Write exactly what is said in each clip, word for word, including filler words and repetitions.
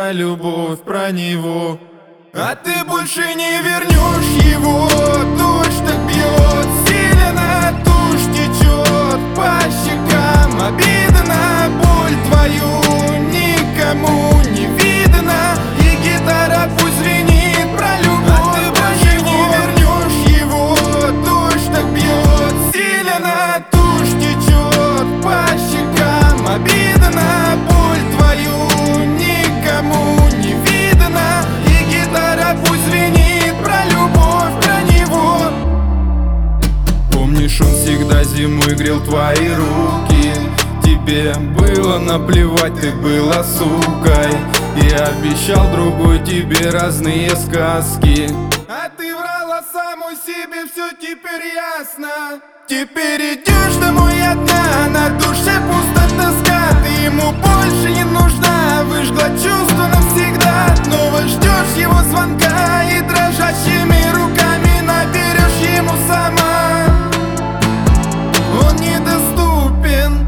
про любовь, про него. А ты больше не вернешь его. Дождь так бьет, сильно тушь течет по щекам. Обидно, боль твою никому не видно. И гитара пусть звенит про любовь. А ты больше не вернешь его. Дождь так бьет, сильно тушь течет по щекам. Обидно, боль твою никому не видно. И гитара пусть звенит про любовь, про него. Помнишь, он всегда зимой грел твои руки. Тебе было наплевать, ты была сукой и обещал другой тебе разные сказки. А ты врала самой себе, все теперь ясно. Теперь идешь домой одна, на душе пусто тоска. Ты ему больше не нужна, выжгла чувства навсегда. Снова ждешь его звонка и дрожащими руками наберешь ему сама. Он недоступен.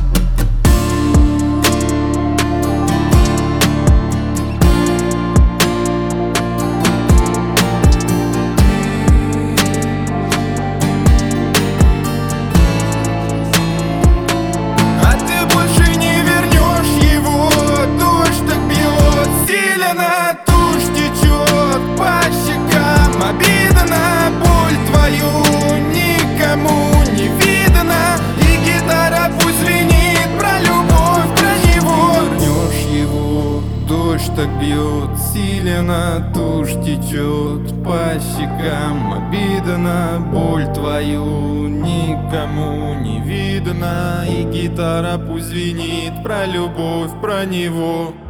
Тушь течет по щекам. Обидно, боль твою никому не видно. И гитара пусть звенит про любовь, про него. Вернешь его, дождь так бьет, сильно тушь течет по щекам. Обидно, боль твою никому не видно. И гитара пусть звенит про любовь, про него.